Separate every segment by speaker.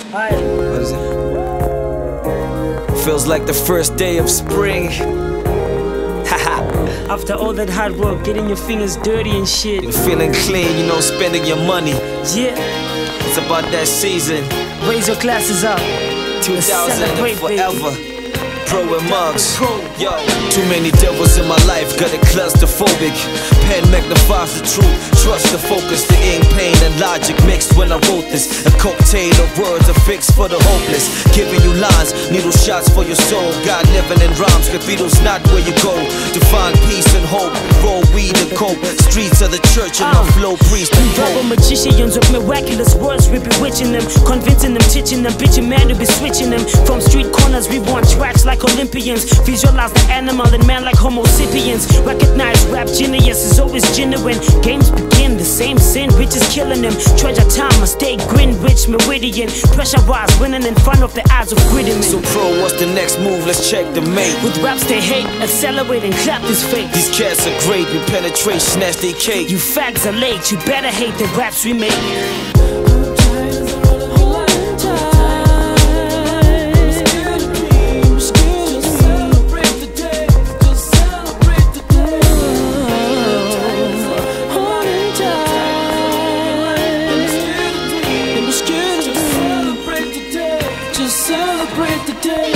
Speaker 1: What is it? Feels like the first day of spring. Haha.
Speaker 2: After all that hard work, getting your fingers dirty and shit.
Speaker 1: You're feeling clean, you know, spending your money.
Speaker 2: Yeah.
Speaker 1: It's about that season.
Speaker 2: Raise your glasses up.
Speaker 1: 2000 and forever.
Speaker 2: Baby.
Speaker 1: Pro and mugs. Yo, too many devils in my life, got it claustrophobic. Pen magnifies the truth, trust the focus. The ink, pain and logic mixed when I wrote this. A cocktail of words affixed for the hopeless. Giving you lines, needle shots for your soul. God living in rhymes, cathedrals not where you go. To find peace and hope, roll weed and cope. Streets of the church and my flow priest and
Speaker 2: Verbal
Speaker 1: pope.
Speaker 2: magicians with miraculous words, we bewitching them, convincing them, teaching them, bitching man to be switching them. From street corners, we want tracks like Olympians. Visualize the animal and man like Homo sapiens. Recognize rap genius is always genuine. Games begin, the same sin, which is killing them. Treasure time, I stay Greenwich Meridian. Pressurized, winning in front of the eyes of gritty men.
Speaker 1: So pro, what's the next move? Let's check the mate.
Speaker 2: With raps they hate, accelerate and clap this fake.
Speaker 1: These cats are great, we penetrate, snatch they cake.
Speaker 2: You fags are late, you better hate the raps we make.
Speaker 3: Celebrate the day,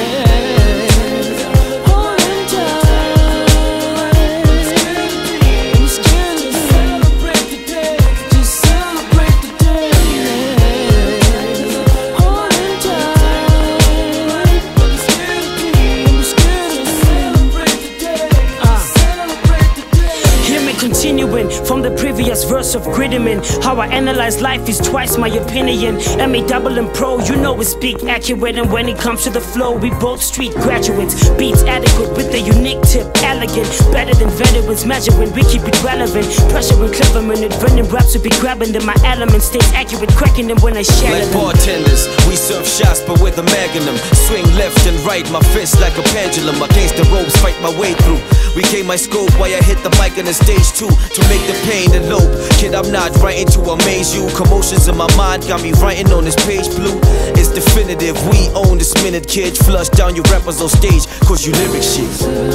Speaker 2: Continuing from the previous verse of Grittyman, how I analyze life is twice my opinion. MA double and pro, you know we speak accurate. And when it comes to the flow, we both street graduates. Beats adequate with a unique tip, elegant. Better than veterans, measuring, we keep it relevant. Pressure and clever minute, running raps will be grabbing them. My element stays accurate, cracking them when I share
Speaker 1: like
Speaker 2: them.
Speaker 1: bartenders, we serve shots but with a magnum. Swing left and right, my fist like a pendulum. Against the ropes, fight my way through. Regain my scope while I hit the mic on the stage too. To make the pain elope. Kid, I'm not writing to amaze you. Commotions in my mind got me writing on this page blue. It's definitive, we own this minute, kid. Flush down your rappers on stage, cause you lyric shit.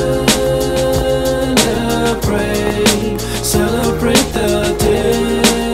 Speaker 3: Celebrate the day.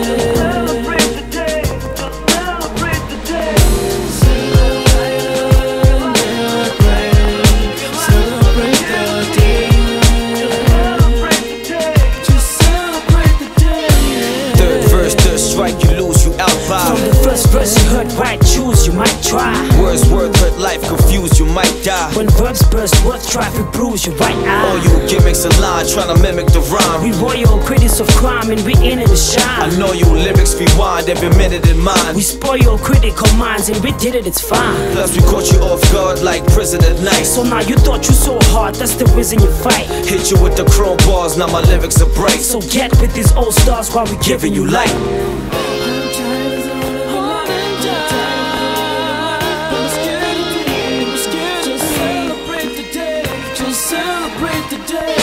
Speaker 2: From the first verse you heard right, choose, you might try.
Speaker 1: Words worth hurt life, confused, you might die.
Speaker 2: When verbs burst, worth try to bruise your right eye.
Speaker 1: All you gimmicks and lines, trying to mimic the rhyme.
Speaker 2: We royal critics of crime and we in it to shine.
Speaker 1: I know you lyrics rewind every minute in mine.
Speaker 2: We spoil critical minds and we did it, it's fine.
Speaker 1: Plus we caught you off guard like prison at night.
Speaker 2: So now you thought you so hard, that's the reason you fight.
Speaker 1: Hit you with the chrome bars, now my lyrics are bright.
Speaker 2: So get with these old stars while we giving you light.
Speaker 3: Celebrate the day.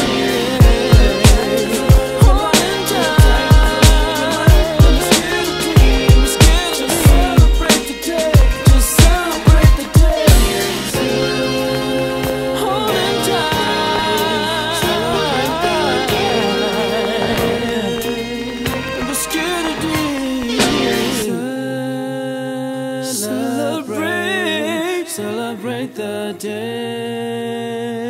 Speaker 3: Celebrate the day.